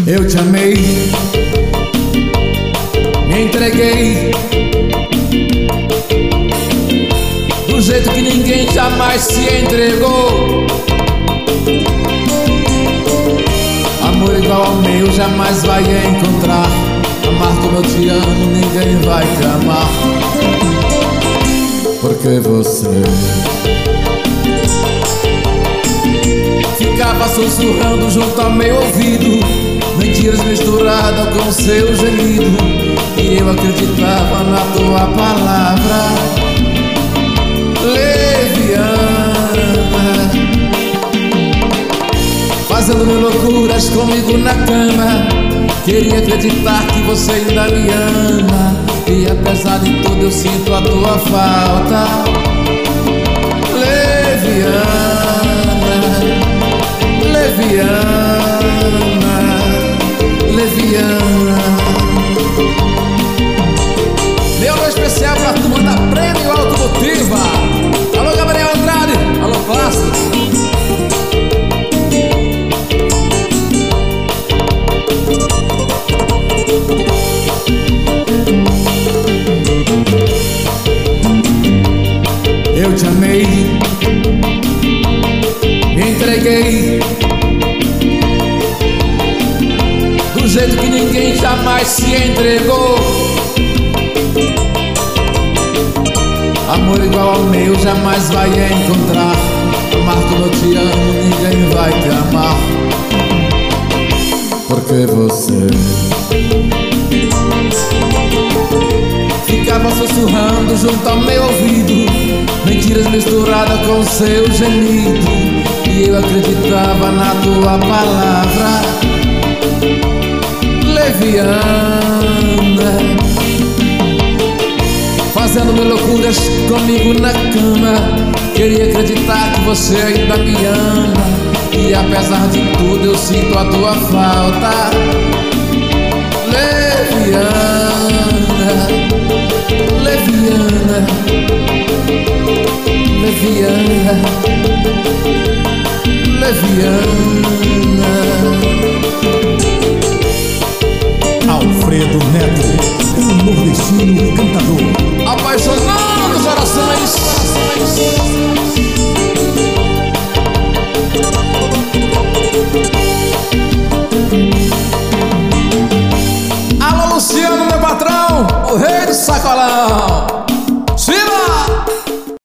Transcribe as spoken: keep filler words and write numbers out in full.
Eu te amei, me entreguei do jeito que ninguém jamais se entregou. Amor igual ao meu jamais vai encontrar. Amar como eu te amo ninguém vai te amar. Porque você ficava sussurrando junto ao meu ouvido, mentiras misturadas com seu gemido, e eu acreditava na tua palavra leviana, fazendo mil loucuras comigo na cama. Queria acreditar que você ainda me ama, e apesar de tudo eu sinto a tua falta leviana, leviana, leviana. Meu alô especial pra turma da Prêmio Automotiva. Alô Gabriel Andrade, alô Plástico. Eu te amei, me entreguei do jeito que ninguém jamais se entregou. Amor igual ao meu jamais vai encontrar. Amar como eu te amo ninguém vai te amar. Porque você ficava sussurrando junto ao meu ouvido, mentiras misturadas com seu gemido, e eu acreditava na tua palavra leviana, fazendo mil loucuras comigo na cama. Queria acreditar que você ainda me ama, e apesar de tudo eu sinto a tua falta leviana, leviana, leviana, leviana. Alfredo Neto, um nordestino cantador, apaixonando os corações.